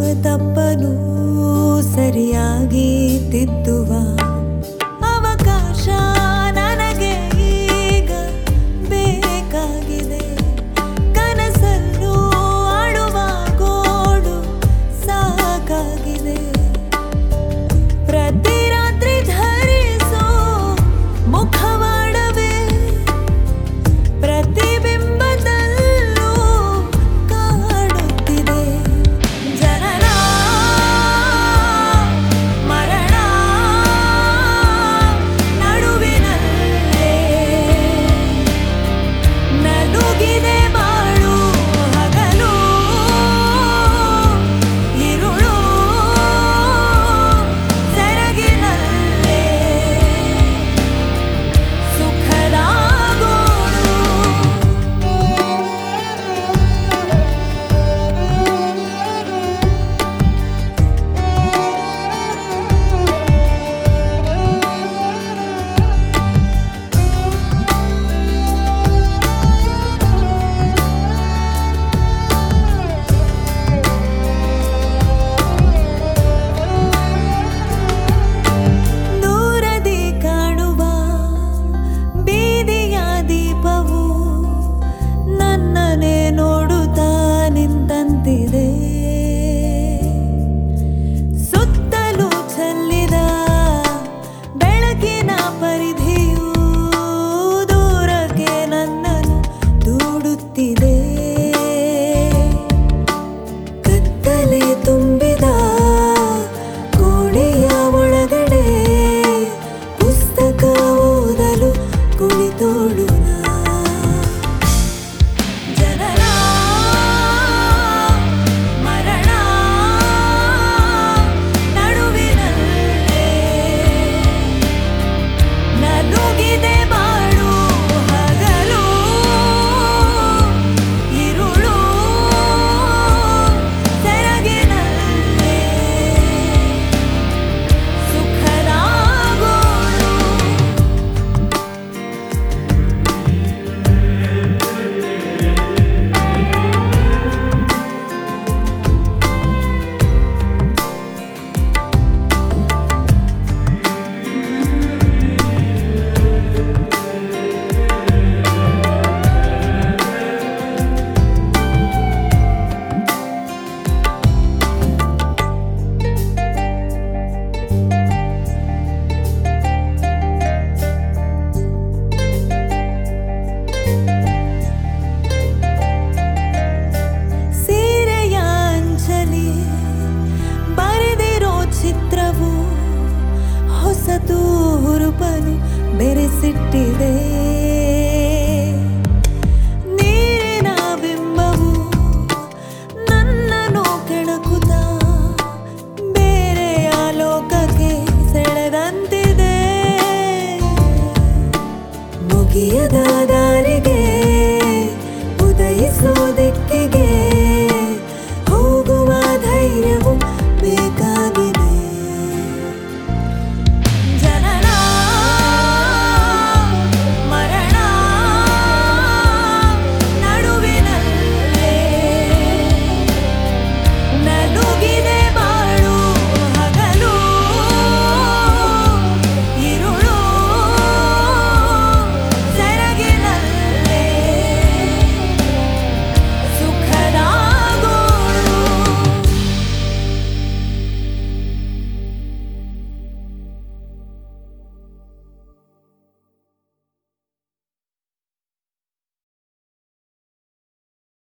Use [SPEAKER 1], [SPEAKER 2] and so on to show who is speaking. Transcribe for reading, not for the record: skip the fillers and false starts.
[SPEAKER 1] ತಪ್ಪನು ಸರಿಯಾಗಿ ತಿದ್ದುವ ಅವಕಾಶ ನನಗೆ ಈಗ ಬೇಕಾಗಿದೆ. ಕನಸನ್ನು ಆಡುವ ಗೋಡು ಸಾಕಾಗಿದೆ. ಪ್ರತಿ ರಾತ್ರಿ ಧರಿಸೋ ಮುಖವಾಡವೇ ಪ್ರತಿಬಿಂಬದಲ್ಲೂ ಕಾಡುತ್ತಿದೆ. ಜನನ ಮರಣ ನಡುವಿನಲ್ಲೇ ನಡುಗಿದೆ ಬಾಳು. ಹಗಲು ಇರುಳು ಸೆರಗಿನಲ್ಲೇ ಸುಖದ ಗೋಳು. ದೂರದಿ ಕಾಣುವ ಬೀದಿಯ ದೀಪವು ನನ್ನನ್ನೇ ನೋಡುತ್ತಾ ನಿಂತಂತಿದೆ. ಸುತ್ತಲೂ ಚೆಲ್ಲಿದ ಬೆಳಕಿನ ಪರಿಧಿಯು ದೂರಕ್ಕೆ ನನ್ನನ್ನು ದೂಡುತ್ತಿದೆ. ಕತ್ತಲೆ ತುಂಬಿದ ಕೋಣೆಯ ಒಳಗಡೆ ಪುಸ್ತಕ ಓದಲು ಕುಳಿತೋಳು ನಾ. ಜನನ ಮರಣ ನಡುವಿನಲ್ಲೇ ನಲುಗಿದೆ ಬಾಳು. ಹಗಲು ಇರುಳು ಸೆರಗಿನಲ್ಲೇ ಸುಖದ ಗೋಳು. ಸೀರೆಯ ಅಂಚಲಿ ಬರೆದಿರೋ ಚಿತ್ರವು ಹೊಸತು ಹುರುಪನು ಬೆರೆಸಿಟ್ಟಿದೆ.